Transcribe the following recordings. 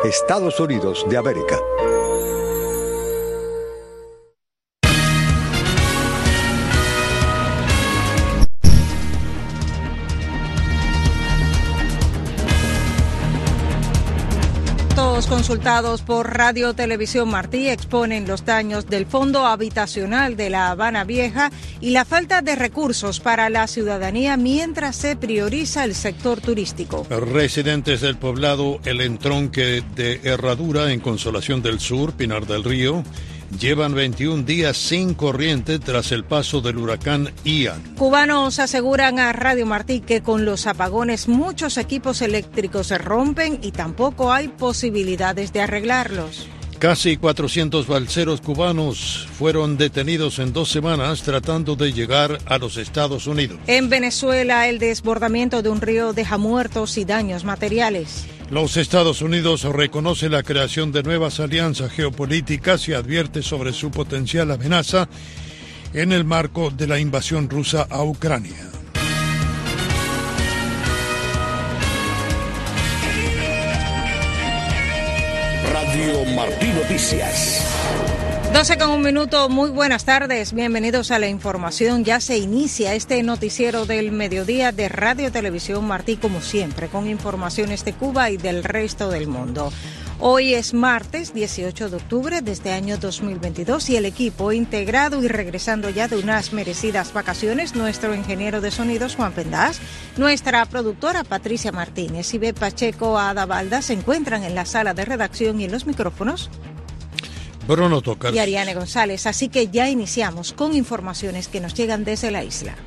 Estados Unidos de América. Consultados por Radio Televisión Martí exponen los daños del Fondo Habitacional de La Habana Vieja y la falta de recursos para la ciudadanía mientras se prioriza el sector turístico. Residentes del poblado El Entronque de Herradura, en Consolación del Sur, Pinar del Río, llevan 21 días sin corriente tras el paso del huracán Ian. Cubanos aseguran a Radio Martí que con los apagones muchos equipos eléctricos se rompen y tampoco hay posibilidades de arreglarlos. Casi 400 balseros cubanos fueron detenidos en 2 semanas tratando de llegar a los Estados Unidos. En Venezuela, el desbordamiento de un río deja muertos y daños materiales. Los Estados Unidos reconocen la creación de nuevas alianzas geopolíticas y advierte sobre su potencial amenaza en el marco de la invasión rusa a Ucrania. Radio Martí Noticias. 12:01, muy buenas tardes, bienvenidos a la información. Ya se inicia este noticiero del mediodía de Radio Televisión Martí, como siempre, con informaciones de Cuba y del resto del mundo. Hoy es martes 18 de octubre de este año 2022 y el equipo integrado y regresando ya de unas merecidas vacaciones, nuestro ingeniero de sonidos Juan Pendás, nuestra productora Patricia Martínez y B. Pacheco Ada Balda se encuentran en la sala de redacción y en los micrófonos Bruno Tocas y Ariane González, así que ya iniciamos con informaciones que nos llegan desde la isla.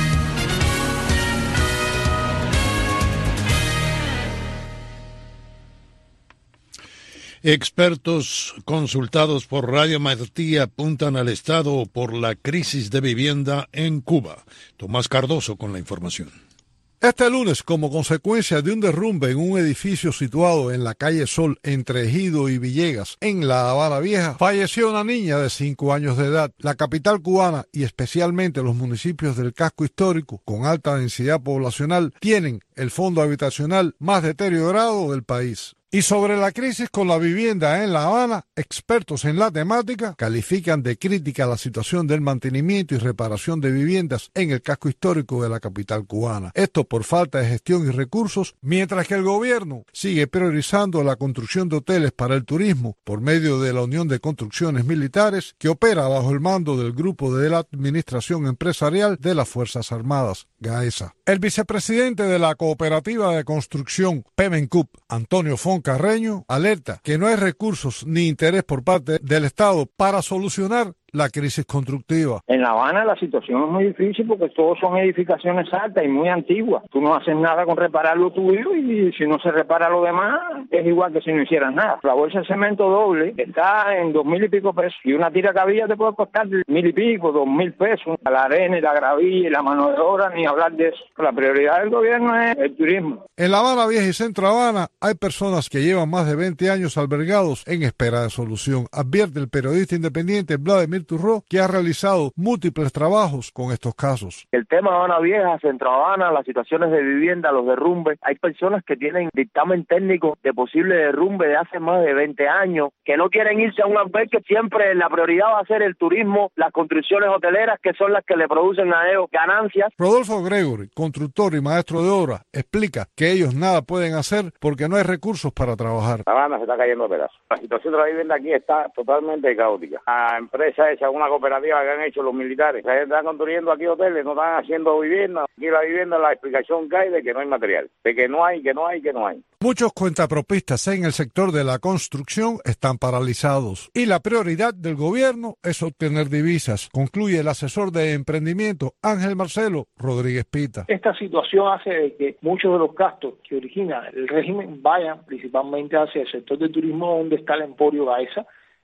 Expertos consultados por Radio Martí apuntan al Estado por la crisis de vivienda en Cuba. Tomás Cardoso con la información. Este lunes, como consecuencia de un derrumbe en un edificio situado en la calle Sol entre Ejido y Villegas, en La Habana Vieja, falleció una niña de 5 años de edad. La capital cubana y especialmente los municipios del casco histórico con alta densidad poblacional tienen el fondo habitacional más deteriorado del país. Y sobre la crisis con la vivienda en La Habana, expertos en la temática califican de crítica la situación del mantenimiento y reparación de viviendas en el casco histórico de la capital cubana. Esto por falta de gestión y recursos, mientras que el gobierno sigue priorizando la construcción de hoteles para el turismo por medio de la Unión de Construcciones Militares, que opera bajo el mando del Grupo de la Administración Empresarial de las Fuerzas Armadas, GAESA. El vicepresidente de la Cooperativa de Construcción Pemencup, Antonio Carreño, alerta que no hay recursos ni interés por parte del Estado para solucionar la crisis constructiva. En La Habana la situación es muy difícil porque todos son edificaciones altas y muy antiguas. Tú no haces nada con reparar lo tuyo y si no se repara lo demás es igual que si no hicieras nada. La bolsa de cemento doble está en 2,000 y pico pesos y una tira cabilla te puede costar 1,000 y pico, 2,000 pesos. La arena y la gravilla y la mano de obra, ni hablar de eso. La prioridad del gobierno es el turismo. En La Habana Vieja y Centro Habana hay personas que llevan más de 20 años albergados en espera de solución, advierte el periodista independiente Vladimir Turró, que ha realizado múltiples trabajos con estos casos. El tema de Habana Vieja, Centro Habana, las situaciones de vivienda, los derrumbes, hay personas que tienen dictamen técnico de posible derrumbe de hace más de 20 años, que no quieren irse a un albergue, siempre la prioridad va a ser el turismo, las construcciones hoteleras, que son las que le producen a ellos ganancias. Rodolfo Gregory, constructor y maestro de obra, explica que ellos nada pueden hacer porque no hay recursos para trabajar. La Habana se está cayendo a pedazos. La situación de la vivienda aquí está totalmente caótica. La empresa esa, una cooperativa que han hecho los militares, se están construyendo aquí hoteles, no están haciendo vivienda. Aquí la vivienda, la explicación que hay de que no hay material, de que no hay. Muchos cuentapropistas en el sector de la construcción están paralizados y la prioridad del gobierno es obtener divisas, concluye el asesor de emprendimiento Ángel Marcelo Rodríguez Pita. Esta situación hace de que muchos de los gastos que origina el régimen vayan principalmente hacia el sector del turismo, donde está el emporio GAESA,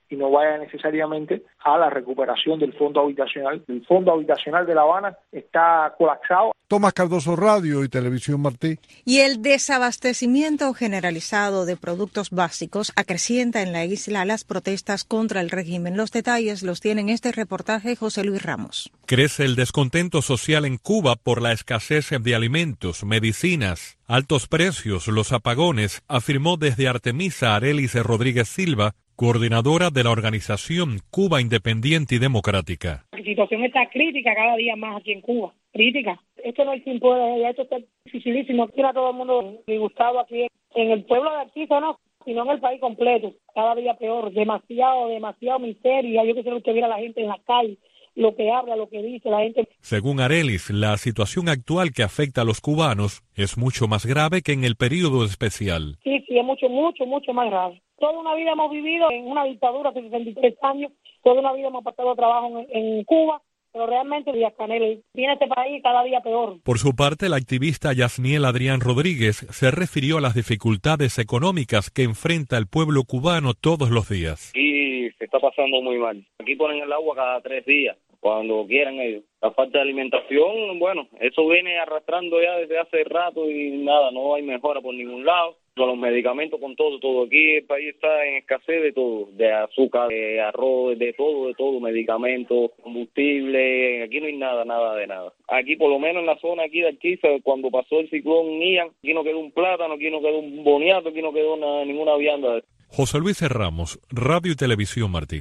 y no vaya necesariamente a la recuperación del fondo habitacional. El fondo habitacional de La Habana está colapsado. Tomás Cardoso, Radio y Televisión Martí. Y el desabastecimiento generalizado de productos básicos acrecienta en la isla las protestas contra el régimen. Los detalles los tiene en este reportaje José Luis Ramos. Crece el descontento social en Cuba por la escasez de alimentos, medicinas, altos precios, los apagones, afirmó desde Artemisa Arelis Rodríguez Silva, coordinadora de la organización Cuba Independiente y Democrática. La situación está crítica cada día más aquí en Cuba, crítica. Esto no es simple, esto está dificilísimo. Tiene a todo el mundo disgustado aquí en el pueblo de Artisa, no, sino en el país completo. Cada día peor, demasiado miseria. Yo quisiera que viera a la gente en la calle, lo que habla, lo que dice la gente. Según Arelis, la situación actual que afecta a los cubanos es mucho más grave que en el período especial. Sí, es mucho más grave. Toda una vida hemos vivido en una dictadura hace 63 años, toda una vida hemos pasado trabajo en Cuba, pero realmente Díaz-Canel tiene este país cada día peor. Por su parte, la activista Yasniel Adrián Rodríguez se refirió a las dificultades económicas que enfrenta el pueblo cubano todos los días. Y se está pasando muy mal. Aquí ponen el agua cada 3 días, cuando quieran ellos. La falta de alimentación, bueno, eso viene arrastrando ya desde hace rato y nada, no hay mejora por ningún lado. Con los medicamentos, con todo. Aquí el país está en escasez de todo, de azúcar, de arroz, de todo, medicamentos, combustible, aquí no hay nada de nada. Aquí, por lo menos en la zona aquí de Arquiza, cuando pasó el ciclón Ian, aquí no quedó un plátano, aquí no quedó un boniato, aquí no quedó ninguna vianda. José Luis Ramos, Radio y Televisión Martí.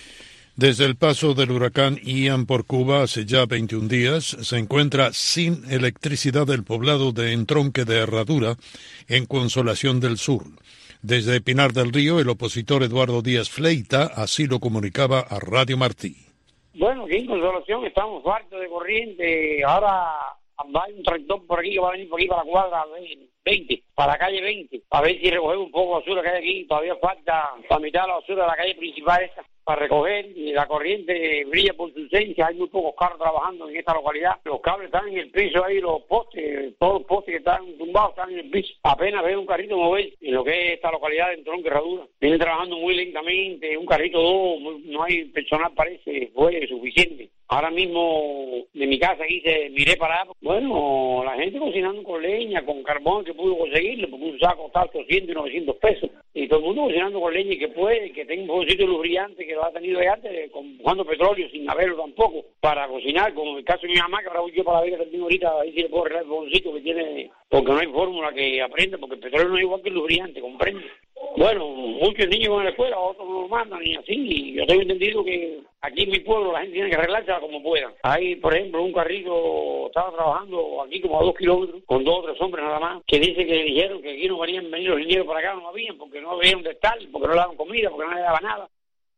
Desde el paso del huracán Ian por Cuba hace ya 21 días, se encuentra sin electricidad el poblado de Entronque de Herradura, en Consolación del Sur. Desde Pinar del Río, el opositor Eduardo Díaz Fleita así lo comunicaba a Radio Martí. Bueno, aquí en Consolación estamos faltos de corriente. Ahora hay un tractor por aquí que va a venir por aquí para la cuadra 20, para la calle 20, a ver si recogemos un poco de basura que hay aquí. Todavía falta la mitad de la basura de la calle principal esta para recoger, y la corriente brilla por su ausencia. Hay muy pocos carros trabajando en esta localidad. Los cables están en el piso ahí, los postes, todos los postes que están tumbados están en el piso. Apenas veo un carrito mover en lo que es esta localidad de Entronque Herradura. Vienen trabajando muy lentamente, un carrito no hay personal, parece, fue suficiente. Ahora mismo de mi casa aquí miré para allá. Bueno, la gente cocinando con leña, con carbón que pudo conseguirlo, porque un saco está 800 y 900 pesos. Y todo el mundo cocinando con leña y que puede, que tenga un fogocito lubricante que lo ha tenido de antes, buscando petróleo sin haberlo tampoco, para cocinar, como el caso de mi mamá, que ahora voy yo para ver que termino ahorita, a ver si le puedo arreglar el fogoncito que tiene, porque no hay fórmula que aprenda, porque el petróleo no es igual que el lubricante, ¿comprende? Bueno, muchos niños van a la escuela, otros no lo mandan, y así, y yo tengo entendido que aquí en mi pueblo la gente tiene que arreglarse como pueda. Hay, por ejemplo, un carrito, estaba trabajando aquí como a 2 kilómetros, con 2 o 3 hombres nada más, que dice que dijeron que aquí no venían venir los ingenieros para acá, no habían, porque no veían dónde estar, porque no le daban comida, porque no le daban nada.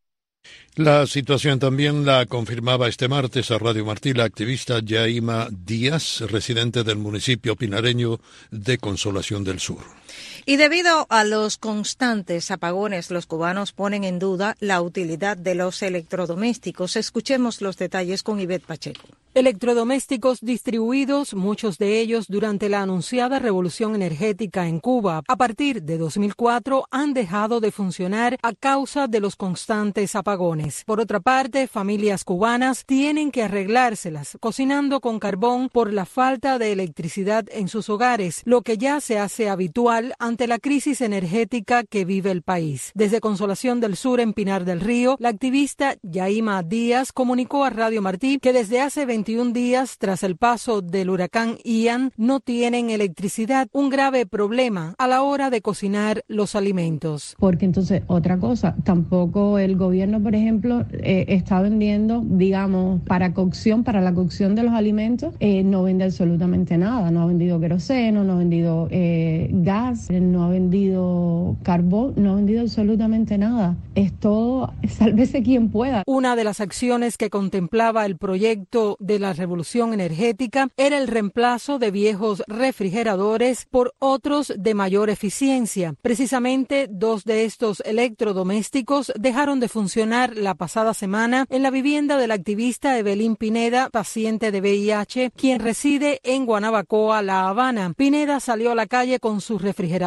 La situación también la confirmaba este martes a Radio Martí la activista Yaima Díaz, residente del municipio pinareño de Consolación del Sur. Y debido a los constantes apagones, los cubanos ponen en duda la utilidad de los electrodomésticos. Escuchemos los detalles con Ivette Pacheco. Electrodomésticos distribuidos, muchos de ellos durante la anunciada revolución energética en Cuba, a partir de 2004 han dejado de funcionar a causa de los constantes apagones. Por otra parte, familias cubanas tienen que arreglárselas cocinando con carbón por la falta de electricidad en sus hogares, lo que ya se hace habitual ante la crisis energética que vive el país. Desde Consolación del Sur, en Pinar del Río, la activista Yaima Díaz comunicó a Radio Martí que desde hace 21 días, tras el paso del huracán Ian, no tienen electricidad, un grave problema a la hora de cocinar los alimentos. Porque entonces, otra cosa, tampoco el gobierno, por ejemplo, está vendiendo, digamos, para la cocción de los alimentos, no vende absolutamente nada. No ha vendido queroseno, no ha vendido gas, no ha vendido carbón, no ha vendido absolutamente nada. Es todo, sálvese quien pueda. Una de las acciones que contemplaba el proyecto de la revolución energética era el reemplazo de viejos refrigeradores por otros de mayor eficiencia. Precisamente 2 de estos electrodomésticos dejaron de funcionar la pasada semana en la vivienda de la activista Evelyn Pineda, paciente de VIH, quien reside en Guanabacoa, La Habana. Pineda salió a la calle con su refrigerador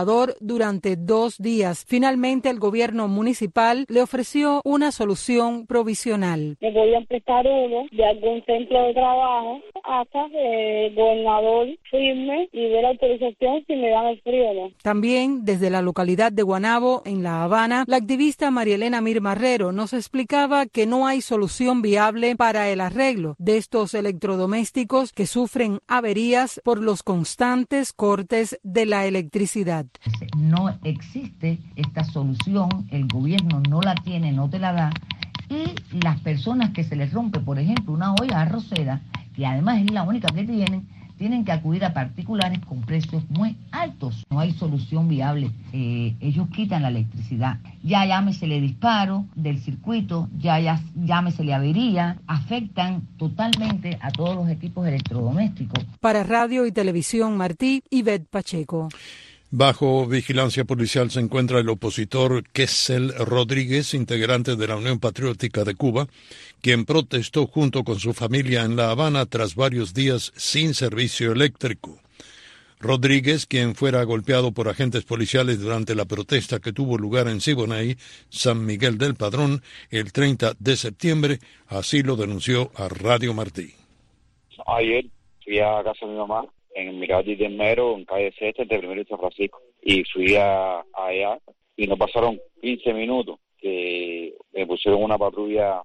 congelador durante 2 días. Finalmente, el gobierno municipal le ofreció una solución provisional. Me podían prestar uno de algún centro de trabajo hasta que el gobernador firme y dé la autorización si me dan el frío o no. También, desde la localidad de Guanabo, en La Habana, la activista María Elena Mir Marrero nos explicaba que no hay solución viable para el arreglo de estos electrodomésticos que sufren averías por los constantes cortes de la electricidad. No existe esta solución, el gobierno no la tiene, no te la da, y las personas que se les rompe, por ejemplo, una olla arrocera, que además es la única que tienen que acudir a particulares con precios muy altos. No hay solución viable. Ellos quitan la electricidad. Ya llámesele disparo del circuito, ya llámesele avería, afectan totalmente a todos los equipos electrodomésticos. Para Radio y Televisión Martí, Ivette Pacheco. Bajo vigilancia policial se encuentra el opositor Kessel Rodríguez, integrante de la Unión Patriótica de Cuba, quien protestó junto con su familia en La Habana tras varios días sin servicio eléctrico. Rodríguez, quien fuera golpeado por agentes policiales durante la protesta que tuvo lugar en Siboney, San Miguel del Padrón, el 30 de septiembre, así lo denunció a Radio Martí. Ayer fui a casa de mi mamá en Miralles del Mero, en calle Sexta, de Primero y San Francisco, y fui allá y no pasaron 15 minutos que me pusieron una patrulla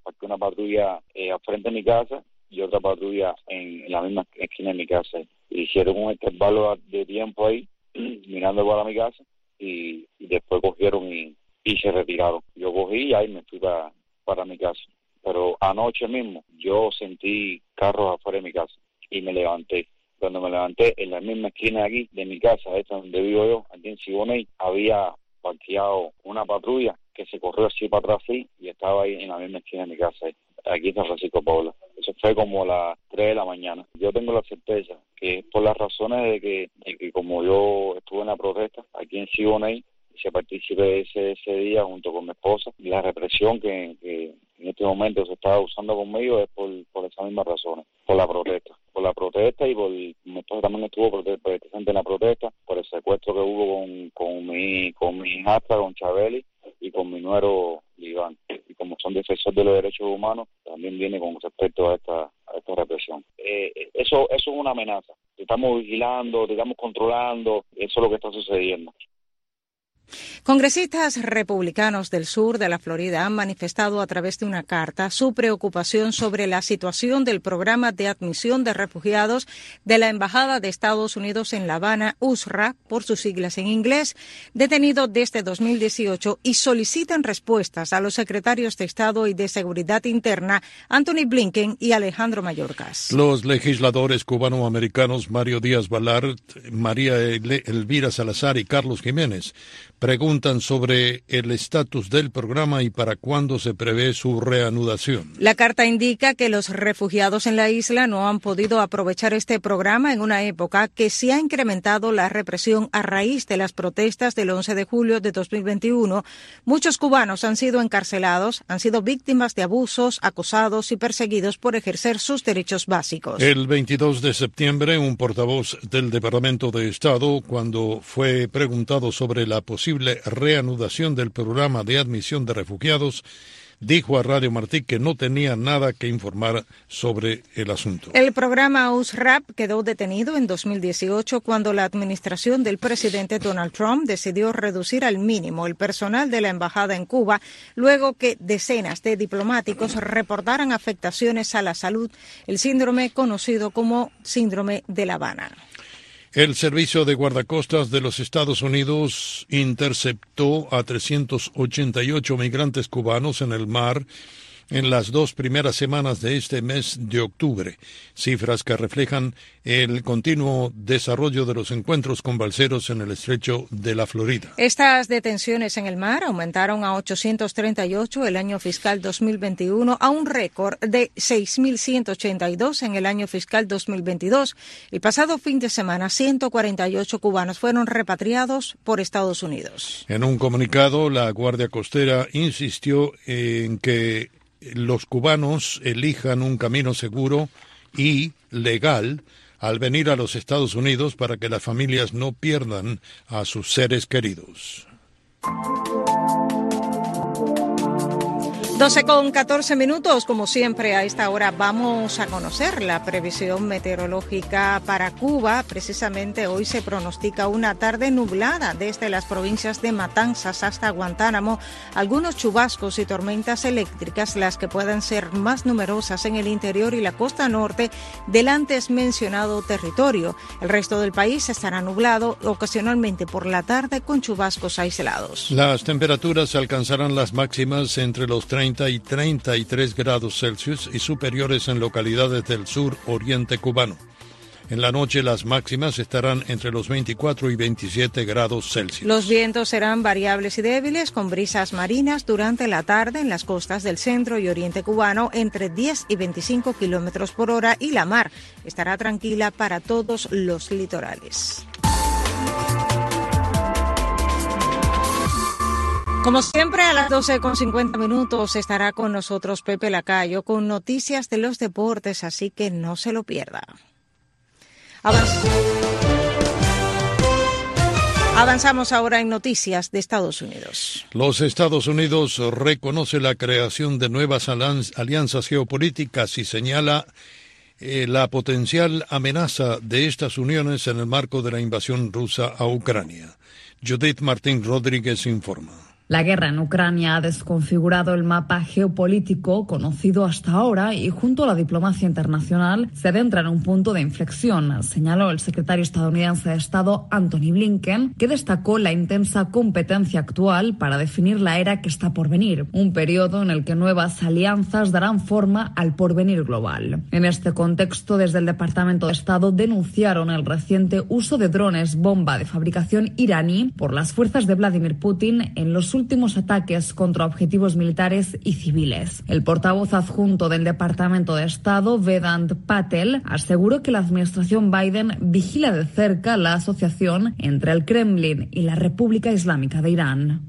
al frente de mi casa y otra patrulla en la misma esquina de mi casa. Hicieron un intervalo de tiempo ahí, mirando para mi casa, y después cogieron y se retiraron. Yo cogí y ahí me fui para mi casa. Pero anoche mismo yo sentí carros afuera de mi casa y me levanté. Cuando me levanté, en la misma esquina de aquí, de mi casa, esta donde vivo yo, aquí en Siboney, había parqueado una patrulla que se corrió así para atrás y estaba ahí en la misma esquina de mi casa, aquí en San Francisco Paula. Eso fue como a las 3 de la mañana. Yo tengo la certeza que es por las razones de que como yo estuve en la protesta aquí en Siboney, se participé ese día junto con mi esposa, y la represión que en este momento se está usando conmigo es por esas mismas razones, por la protesta y por mi esposa también estuvo presente en la protesta, por el secuestro que hubo con mi hijastra, con Chabeli, y con mi nuero Iván. Y como son defensores de los derechos humanos, también viene con respecto a esta represión. Eso es una amenaza. Te estamos vigilando, te estamos controlando, eso es lo que está sucediendo. Congresistas republicanos del sur de la Florida han manifestado a través de una carta su preocupación sobre la situación del programa de admisión de refugiados de la Embajada de Estados Unidos en La Habana, USRA, por sus siglas en inglés, detenido desde 2018, y solicitan respuestas a los secretarios de Estado y de Seguridad Interna, Anthony Blinken y Alejandro Mayorkas. Los legisladores cubanoamericanos Mario Díaz Balart, María Elvira Salazar y Carlos Jiménez preguntan sobre el estatus del programa y para cuándo se prevé su reanudación. La carta indica que los refugiados en la isla no han podido aprovechar este programa en una época que se ha incrementado la represión a raíz de las protestas del 11 de julio de 2021. Muchos cubanos han sido encarcelados, han sido víctimas de abusos, acosados y perseguidos por ejercer sus derechos básicos. El 22 de septiembre, un portavoz del Departamento de Estado, cuando fue preguntado sobre la posible reanudación del programa de admisión de refugiados, dijo a Radio Martí que no tenía nada que informar sobre el asunto. El programa USRAP quedó detenido en 2018 cuando la administración del presidente Donald Trump decidió reducir al mínimo el personal de la embajada en Cuba, luego que decenas de diplomáticos reportaran afectaciones a la salud, el síndrome conocido como síndrome de La Habana. El Servicio de Guardacostas de los Estados Unidos interceptó a 388 migrantes cubanos en el mar en las 2 primeras semanas de este mes de octubre, cifras que reflejan el continuo desarrollo de los encuentros con balseros en el estrecho de la Florida. Estas detenciones en el mar aumentaron a 838 el año fiscal 2021, a un récord de 6.182 en el año fiscal 2022. El pasado fin de semana, 148 cubanos fueron repatriados por Estados Unidos. En un comunicado, la Guardia Costera insistió en que los cubanos elijan un camino seguro y legal al venir a los Estados Unidos para que las familias no pierdan a sus seres queridos. 12:14, como siempre a esta hora vamos a conocer la previsión meteorológica para Cuba. Precisamente hoy se pronostica una tarde nublada desde las provincias de Matanzas hasta Guantánamo, algunos chubascos y tormentas eléctricas, las que puedan ser más numerosas en el interior y la costa norte del antes mencionado territorio. El resto del país estará nublado ocasionalmente por la tarde con chubascos aislados. Las temperaturas alcanzarán las máximas entre los 30 y 33 grados Celsius y superiores en localidades del sur oriente cubano. En la noche las máximas estarán entre los 24 y 27 grados Celsius. Los vientos serán variables y débiles con brisas marinas durante la tarde en las costas del centro y oriente cubano entre 10 y 25 kilómetros por hora y la mar estará tranquila para todos los litorales. Como siempre, a las 12:50 estará con nosotros Pepe Lacayo con noticias de los deportes, así que no se lo pierda. Avanzamos ahora en noticias de Estados Unidos. Los Estados Unidos reconoce la creación de nuevas alianzas geopolíticas y señala la potencial amenaza de estas uniones en el marco de la invasión rusa a Ucrania. Judith Martín Rodríguez informa. La guerra en Ucrania ha desconfigurado el mapa geopolítico conocido hasta ahora y junto a la diplomacia internacional se adentra en un punto de inflexión, señaló el secretario estadounidense de Estado Antony Blinken, que destacó la intensa competencia actual para definir la era que está por venir, un periodo en el que nuevas alianzas darán forma al porvenir global. En este contexto, desde el Departamento de Estado denunciaron el reciente uso de drones bomba de fabricación iraní por las fuerzas de Vladimir Putin en los últimos ataques contra objetivos militares y civiles. El portavoz adjunto del Departamento de Estado, Vedant Patel, aseguró que la administración Biden vigila de cerca la asociación entre el Kremlin y la República Islámica de Irán.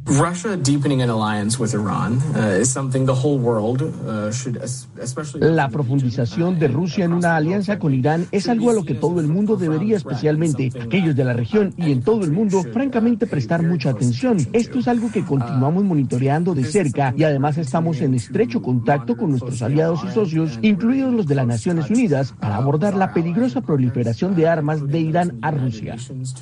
La profundización de Rusia en una alianza con Irán es algo a lo que todo el mundo debería, especialmente aquellos de la región y en todo el mundo, francamente prestar mucha atención. Esto es algo que continuamos monitoreando de cerca y además estamos en estrecho contacto con nuestros aliados y socios, incluidos los de las Naciones Unidas, para abordar la peligrosa proliferación de armas de Irán a Rusia.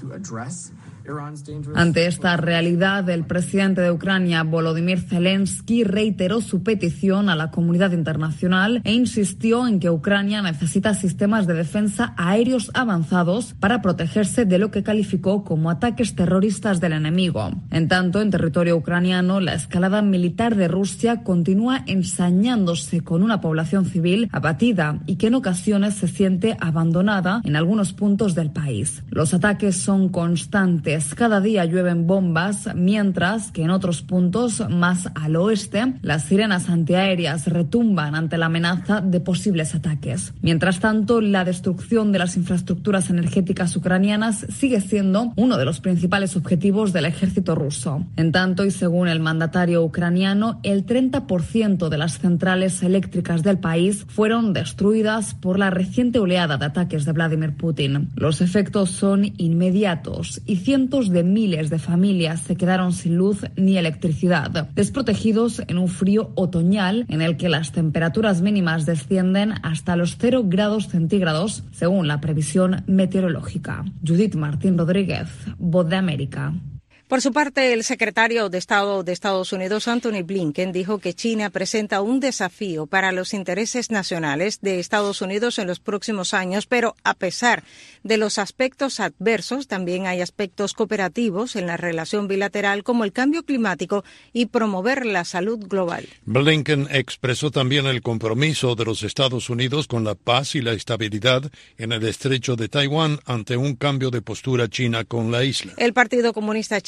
Ante esta realidad, el presidente de Ucrania, Volodymyr Zelensky, reiteró su petición a la comunidad internacional e insistió en que Ucrania necesita sistemas de defensa aéreos avanzados para protegerse de lo que calificó como ataques terroristas del enemigo. En tanto, en territorio ucraniano, la escalada militar de Rusia continúa ensañándose con una población civil abatida y que en ocasiones se siente abandonada en algunos puntos del país. Los ataques son constantes. Cada día llueven bombas, mientras que en otros puntos más al oeste las sirenas antiaéreas retumban ante la amenaza de posibles ataques. Mientras tanto, la destrucción de las infraestructuras energéticas ucranianas sigue siendo uno de los principales objetivos del ejército ruso. En tanto, y según el mandatario ucraniano, el 30% de las centrales eléctricas del país fueron destruidas por la reciente oleada de ataques de Vladimir Putin. Los efectos son inmediatos y cientos de miles de familias se quedaron sin luz ni electricidad, desprotegidos en un frío otoñal en el que las temperaturas mínimas descienden hasta los 0 grados centígrados, según la previsión meteorológica. Judith Martín Rodríguez, Voz de América. Por su parte, el secretario de Estado de Estados Unidos, Antony Blinken, dijo que China presenta un desafío para los intereses nacionales de Estados Unidos en los próximos años, pero a pesar de los aspectos adversos, también hay aspectos cooperativos en la relación bilateral como el cambio climático y promover la salud global. Blinken expresó también el compromiso de los Estados Unidos con la paz y la estabilidad en el estrecho de Taiwán ante un cambio de postura china con la isla. El Partido Comunista Chino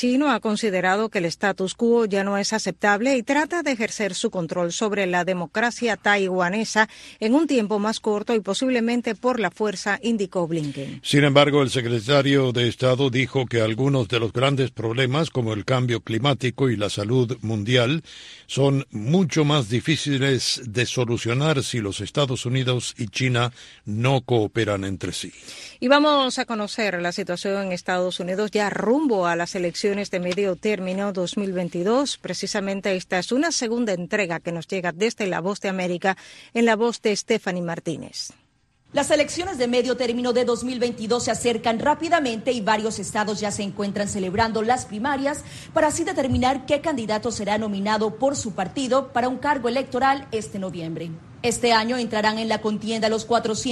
chino ha considerado que el status quo ya no es aceptable y trata de ejercer su control sobre la democracia taiwanesa en un tiempo más corto y posiblemente por la fuerza, indicó Blinken. Sin embargo, el secretario de Estado dijo que algunos de los grandes problemas, como el cambio climático y la salud mundial, son mucho más difíciles de solucionar si los Estados Unidos y China no cooperan entre sí. Y vamos a conocer la situación en Estados Unidos ya rumbo a las elecciones de medio término 2022. Precisamente esta es una segunda entrega que nos llega desde La Voz de América en la voz de Stephanie Martínez. Las elecciones de medio término de 2022 se acercan rápidamente y varios estados ya se encuentran celebrando las primarias para así determinar qué candidato será nominado por su partido para un cargo electoral este noviembre. Este año entrarán en la contienda los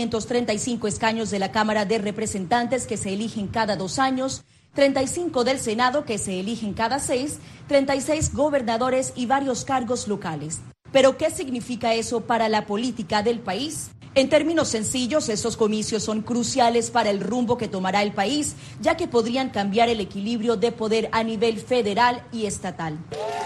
435 escaños de la Cámara de Representantes que se eligen cada 2 años, 35 del Senado que se eligen cada 6, 36 gobernadores y varios cargos locales. ¿Pero qué significa eso para la política del país? En términos sencillos, estos comicios son cruciales para el rumbo que tomará el país, ya que podrían cambiar el equilibrio de poder a nivel federal y estatal.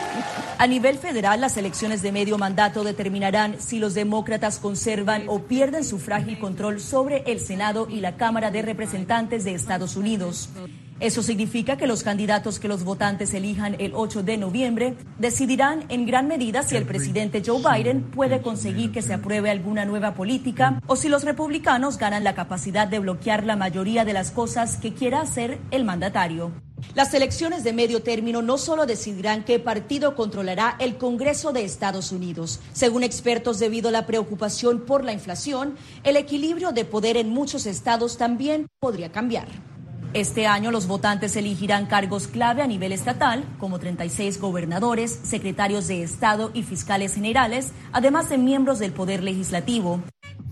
A nivel federal, las elecciones de medio mandato determinarán si los demócratas conservan o pierden su frágil control sobre el Senado y la Cámara de Representantes de Estados Unidos. Eso significa que los candidatos que los votantes elijan el 8 de noviembre decidirán en gran medida si el presidente Joe Biden puede conseguir que se apruebe alguna nueva política o si los republicanos ganan la capacidad de bloquear la mayoría de las cosas que quiera hacer el mandatario. Las elecciones de medio término no solo decidirán qué partido controlará el Congreso de Estados Unidos. Según expertos, debido a la preocupación por la inflación, el equilibrio de poder en muchos estados también podría cambiar. Este año los votantes elegirán cargos clave a nivel estatal, como 36 gobernadores, secretarios de Estado y fiscales generales, además de miembros del Poder Legislativo.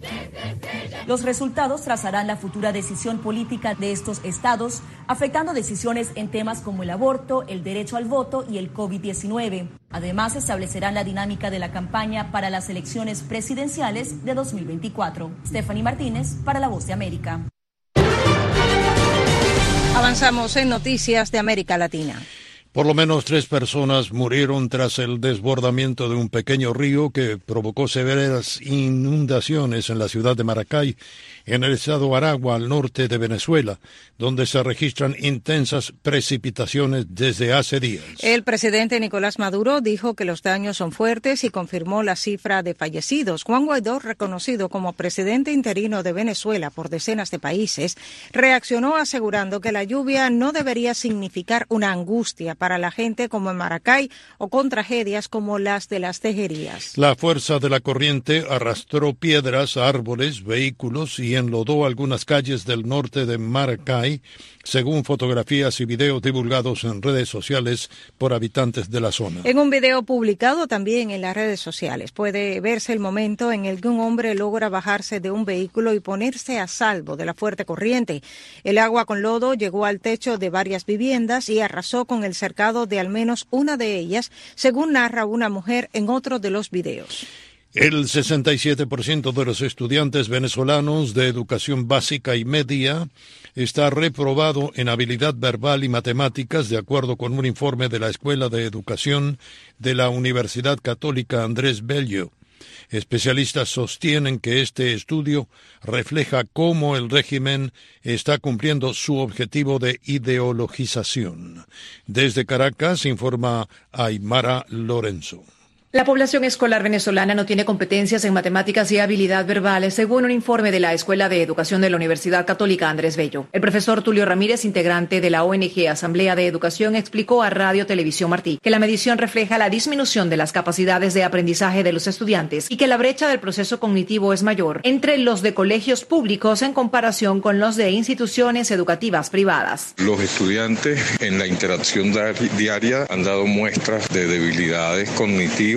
Los resultados trazarán la futura decisión política de estos estados, afectando decisiones en temas como el aborto, el derecho al voto y el COVID-19. Además, establecerán la dinámica de la campaña para las elecciones presidenciales de 2024. Stephanie Martínez, para La Voz de América. Avanzamos en noticias de América Latina. Por lo menos 3 personas murieron tras el desbordamiento de un pequeño río que provocó severas inundaciones en la ciudad de Maracay, en el estado Aragua, al norte de Venezuela, donde se registran intensas precipitaciones desde hace días. El presidente Nicolás Maduro dijo que los daños son fuertes y confirmó la cifra de fallecidos. Juan Guaidó, reconocido como presidente interino de Venezuela por decenas de países, reaccionó asegurando que la lluvia no debería significar una angustia para la gente como en Maracay o con tragedias como las de las tejerías. La fuerza de la corriente arrastró piedras, árboles, vehículos y enlodó algunas calles del norte de Maracay, según fotografías y videos divulgados en redes sociales por habitantes de la zona. En un video publicado también en las redes sociales puede verse el momento en el que un hombre logra bajarse de un vehículo y ponerse a salvo de la fuerte corriente. El agua con lodo llegó al techo de varias viviendas y arrasó con el cercado de al menos una de ellas, según narra una mujer en otro de los videos. El 67% de los estudiantes venezolanos de educación básica y media está reprobado en habilidad verbal y matemáticas, de acuerdo con un informe de la Escuela de Educación de la Universidad Católica Andrés Bello. Especialistas sostienen que este estudio refleja cómo el régimen está cumpliendo su objetivo de ideologización. Desde Caracas informa Aymara Lorenzo. La población escolar venezolana no tiene competencias en matemáticas y habilidad verbal, según un informe de la Escuela de Educación de la Universidad Católica Andrés Bello. El profesor Tulio Ramírez, integrante de la ONG Asamblea de Educación, explicó a Radio Televisión Martí que la medición refleja la disminución de las capacidades de aprendizaje de los estudiantes y que la brecha del proceso cognitivo es mayor entre los de colegios públicos en comparación con los de instituciones educativas privadas. Los estudiantes en la interacción diaria han dado muestras de debilidades cognitivas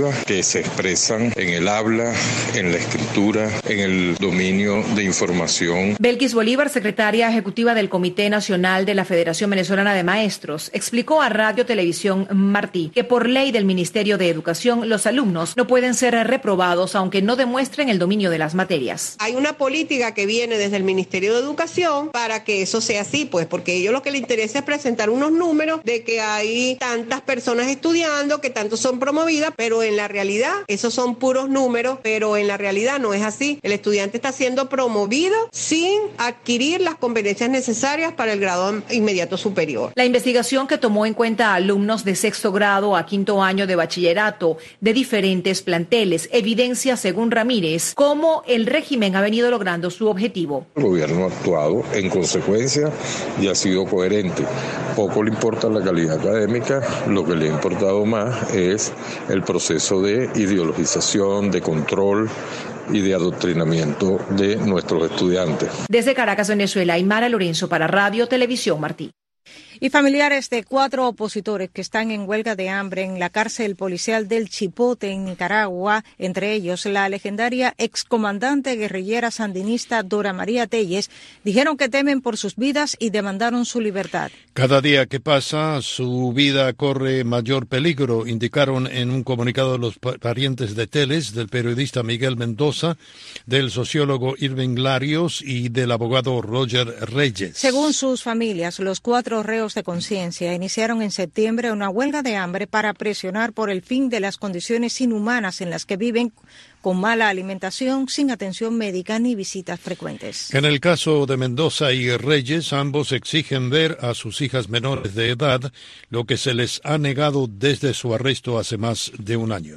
educativas que se expresan en el habla, en la escritura, en el dominio de información. Belkis Bolívar, secretaria ejecutiva del Comité Nacional de la Federación Venezolana de Maestros, explicó a Radio Televisión Martí que por ley del Ministerio de Educación los alumnos no pueden ser reprobados aunque no demuestren el dominio de las materias. Hay una política que viene desde el Ministerio de Educación para que eso sea así, pues, porque a ellos lo que les interesa es presentar unos números de que hay tantas personas estudiando, que tantos son promovidas, pero en la realidad esos son puros números, pero en la realidad no es así. El estudiante está siendo promovido sin adquirir las competencias necesarias para el grado inmediato superior. La investigación, que tomó en cuenta a alumnos de sexto grado a quinto año de bachillerato de diferentes planteles, evidencia, según Ramírez, cómo el régimen ha venido logrando su objetivo. El gobierno ha actuado en consecuencia y ha sido coherente. Poco le importa la calidad académica, lo que le ha importado más es el proceso de ideologización, de control y de adoctrinamiento de nuestros estudiantes. Desde Caracas, Venezuela, Aymara Lorenzo para Radio Televisión Martí. Y familiares de 4 opositores que están en huelga de hambre en la cárcel policial del Chipote en Nicaragua, entre ellos la legendaria excomandante guerrillera sandinista Dora María Telles, dijeron que temen por sus vidas y demandaron su libertad. Cada día que pasa, su vida corre mayor peligro, indicaron en un comunicado los parientes de Telles, del periodista Miguel Mendoza, del sociólogo Irving Larios y del abogado Roger Reyes. Según sus familias, los 4 reos de conciencia iniciaron en septiembre una huelga de hambre para presionar por el fin de las condiciones inhumanas en las que viven, con mala alimentación, sin atención médica ni visitas frecuentes. En el caso de Mendoza y Reyes, ambos exigen ver a sus hijas menores de edad, lo que se les ha negado desde su arresto hace más de un año.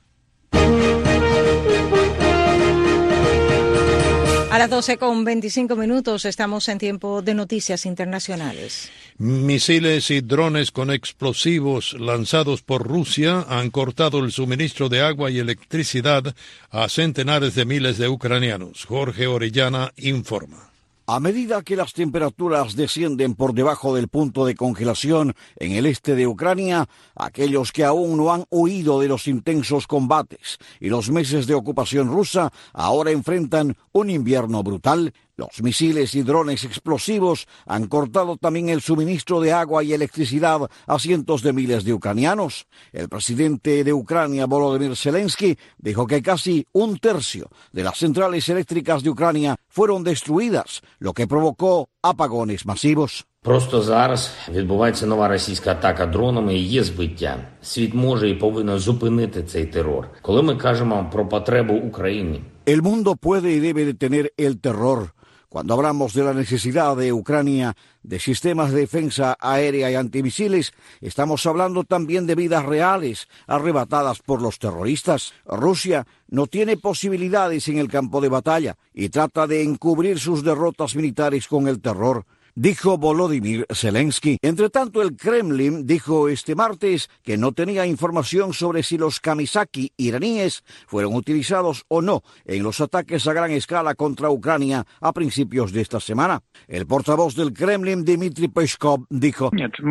A las 12:25 estamos en tiempo de noticias internacionales. Misiles y drones con explosivos lanzados por Rusia han cortado el suministro de agua y electricidad a centenares de miles de ucranianos. Jorge Orellana informa. A medida que las temperaturas descienden por debajo del punto de congelación en el este de Ucrania, aquellos que aún no han huido de los intensos combates y los meses de ocupación rusa ahora enfrentan un invierno brutal. Los misiles y drones explosivos han cortado también el suministro de agua y electricidad a cientos de miles de ucranianos. El presidente de Ucrania, Volodymyr Zelensky, dijo que casi 1/3 de las centrales eléctricas de Ucrania fueron destruidas, lo que provocó apagones masivos. Просто зараз відбувається нова російська атака дронами і є збиття. Світ може і повинен зупинити цей терор. Коли ми кажемо про потребу України. El mundo puede y debe detener el terror. Cuando hablamos de la necesidad de Ucrania de sistemas de defensa aérea y antimisiles, estamos hablando también de vidas reales arrebatadas por los terroristas. Rusia no tiene posibilidades en el campo de batalla y trata de encubrir sus derrotas militares con el terror, dijo Volodymyr Zelensky. Entre tanto, el Kremlin dijo este martes que no tenía información sobre si los Kamisaki iraníes fueron utilizados o no en los ataques a gran escala contra Ucrania a principios de esta semana. El portavoz del Kremlin, Dmitry Peskov, dijo: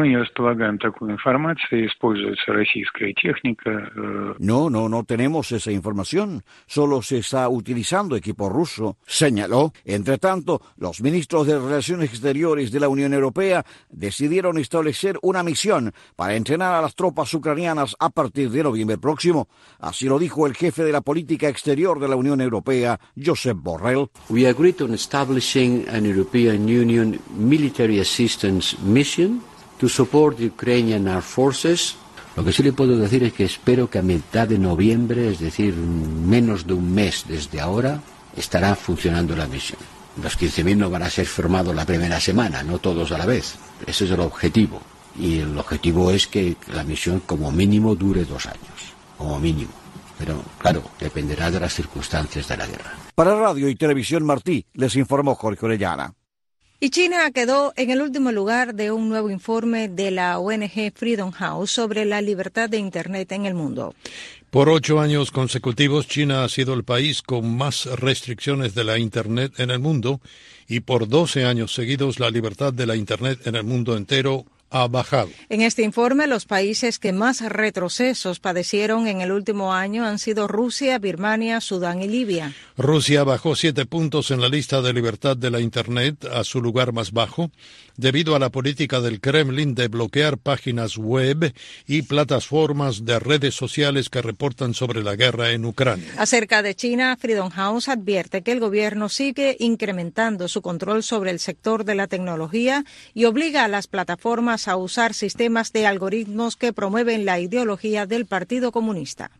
No tenemos esa información. Solo se está utilizando equipo ruso, señaló. Entre tanto, los ministros de Relaciones Exteriores de la Unión Europea decidieron establecer una misión para entrenar a las tropas ucranianas a partir de noviembre próximo. Así lo dijo el jefe de la política exterior de la Unión Europea, Josep Borrell. We agreed on establishing an European Union military assistance mission to support the Ukrainian armed forces. Lo que sí le puedo decir es que espero que a mitad de noviembre, es decir, menos de un mes desde ahora, estará funcionando la misión. Los 15.000 no van a ser formados la primera semana, no todos a la vez. Ese es el objetivo. Y el objetivo es que la misión como mínimo dure 2 años, como mínimo. Pero, claro, dependerá de las circunstancias de la guerra. Para Radio y Televisión Martí, les informó Jorge Orellana. Y China quedó en el último lugar de un nuevo informe de la ONG Freedom House sobre la libertad de Internet en el mundo. Por 8 años consecutivos, China ha sido el país con más restricciones de la Internet en el mundo y por 12 años seguidos la libertad de la Internet en el mundo entero ha bajado. En este informe, los países que más retrocesos padecieron en el último año han sido Rusia, Birmania, Sudán y Libia. Rusia bajó 7 puntos en la lista de libertad de la Internet a su lugar más bajo, debido a la política del Kremlin de bloquear páginas web y plataformas de redes sociales que reportan sobre la guerra en Ucrania. Acerca de China, Freedom House advierte que el gobierno sigue incrementando su control sobre el sector de la tecnología y obliga a las plataformas a usar sistemas de algoritmos que promueven la ideología del Partido Comunista.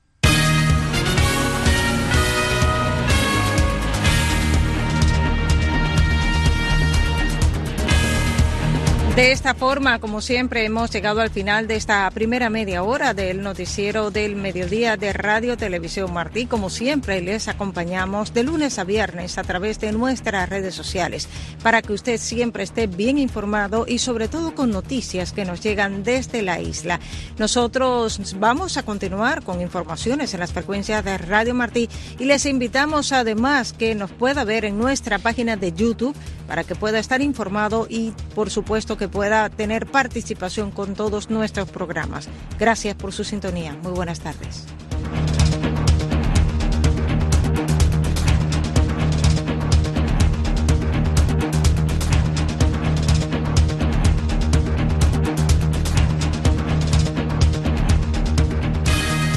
De esta forma, como siempre, hemos llegado al final de esta primera media hora del noticiero del mediodía de Radio Televisión Martí. Como siempre, les acompañamos de lunes a viernes a través de nuestras redes sociales para que usted siempre esté bien informado y sobre todo con noticias que nos llegan desde la isla. Nosotros vamos a continuar con informaciones en las frecuencias de Radio Martí y les invitamos además que nos pueda ver en nuestra página de YouTube para que pueda estar informado y, por supuesto, que pueda tener participación con todos nuestros programas. Gracias por su sintonía. Muy buenas tardes.